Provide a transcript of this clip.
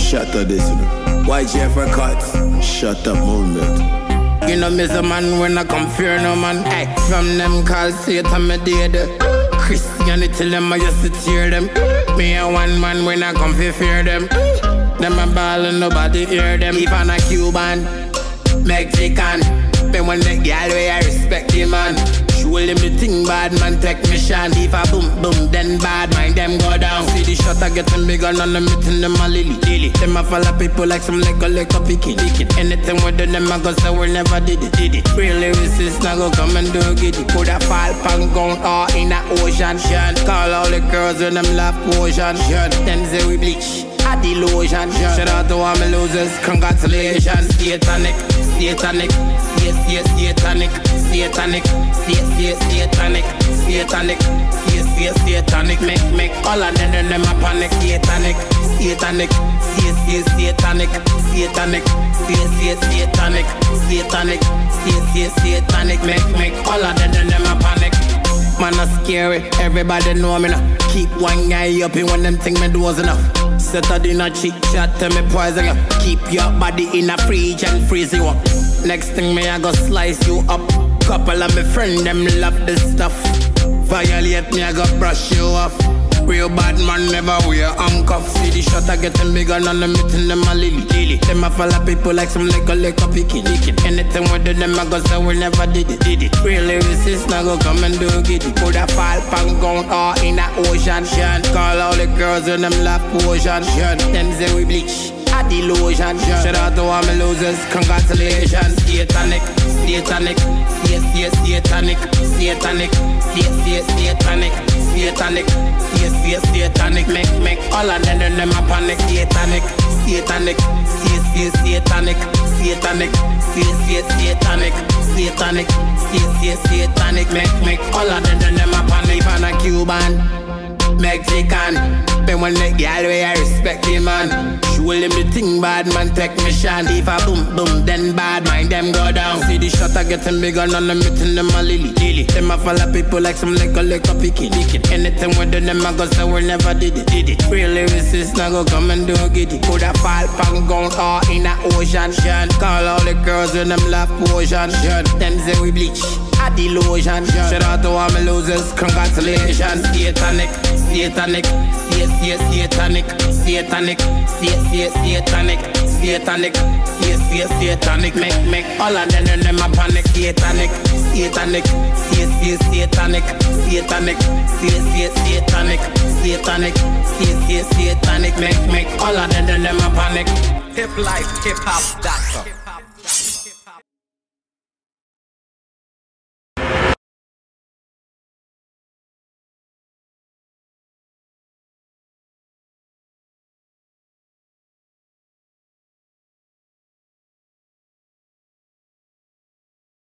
Shut up this, you know. Why Jeffrey Cuts? Shut up, movement. You know me a man when I come fear no man. Hey, from them calls Satan me dead. Christianity them I used to tear them. Me a one man when I come fear them. Them a ball and nobody hear them. Even a Cuban, Mexican. But when the girl way I respect the man. Surely me think bad man technician. If I boom boom then bad mind them go down. See the shot I getting bigger and I'm meeting them a lily. Them a follow people like some like a picky. Anything with them I go say we never did it. Really resist now go come and do it. Put a fall pan gun or in a ocean. Call all the girls when them laugh ocean. Them say we bleach. The lotion. Shout out to all my losers, congratulations. Satanic, satanic, satanic, satanic, satanic, satanic, satanic, make all of them a panic. Satanic, satanic, satanic, satanic, satanic, satanic, satanic, make all of them a panic. Man, not scary, everybody know me now. Keep one guy up in when them think me does enough. Set a dinner chick chat, tell me poison you. Keep your body in a fridge and freeze you up. Next thing me, I go slice you up. Couple of my friends, them love this stuff. Violate me, I go brush you off. Real bad man never wear handcuffs. See the shot I getting bigger and I'm meeting them a lily. Them a follow people like some like a picky. Anything with them I go say we never did it. Really resist now go come and do it. Put a fall pan gun or in a ocean. Call all the girls when them laugh ocean. Them say we bleach. The lotion. Shout out to all my losers, congratulations. Satanic, satanic, satanic, satanic, satanic, satanic, satanic, make all of them a panic. Satanic, satanic, satanic, satanic, satanic, satanic, satanic, make all of them a panic. And a Cuban, Mexican. But when the girl way I respect the man. Surely me think bad man technician. If I boom boom then bad mind them go down. See the shot I getting bigger and I'm meeting them a lily. Them a follow people like some like a picky. Anything with them I go say we never did it. Really resist now go come and do it. Put a fall pan gun or in a ocean. Call all the girls when them laugh ocean. Them say we bleach. The lotion. Shout out to all my losers, congratulations. Satanic, satanic, satanic, satanic, satanic, satanic, satanic, make all of them a panic. Satanic, satanic, satanic, satanic, satanic, satanic, satanic, make all of them a panic. Hip life, hip hop,